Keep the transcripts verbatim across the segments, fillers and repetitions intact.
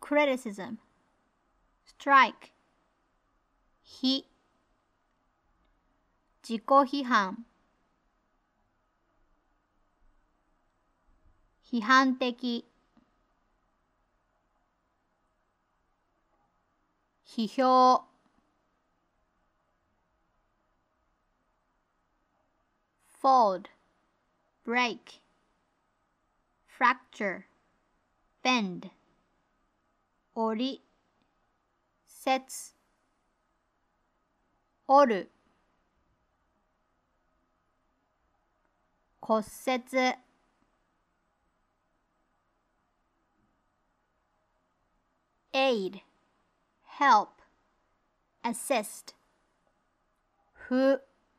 criticism, strike, 非、自己批判、批判的、批評、fold, break, fracture, bend, 折り、節、折る、骨折、aid, help, assist, 不、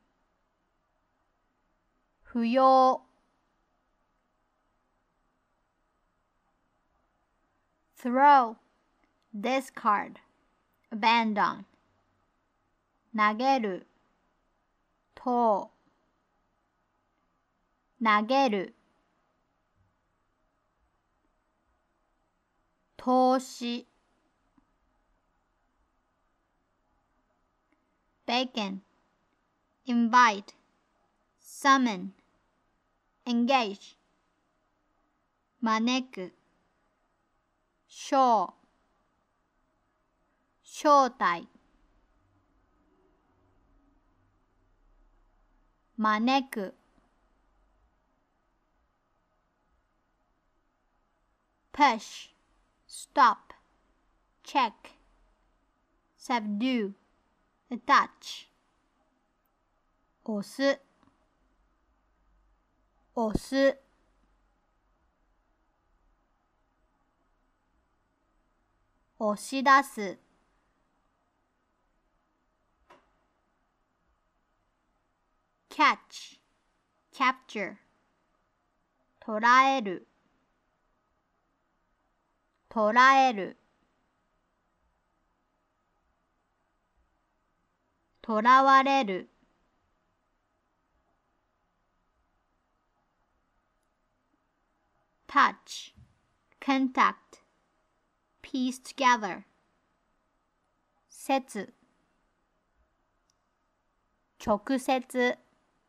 不要、throw, discard, abandon, 投げる、投、投げる、投資、beckon, invite, summon, engage, 招く、show、招待、招く、push, stop, check, subdue, attach, 押す、押す、押し出す、catch, capture, 捕らえる、捕らえる、捕らわれる、touch, contact, piece together, 接、直接、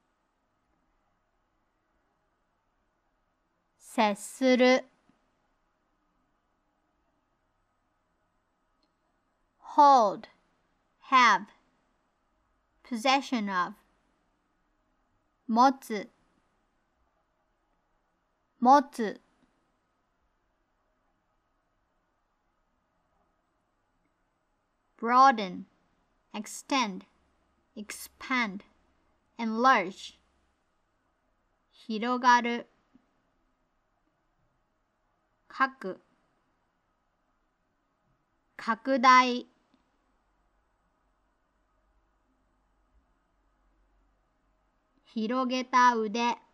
接する、hold, have, possession of, 持つ、持つ、broaden, extend, expand, enlarge, 広がる、書く、拡大、広げた腕、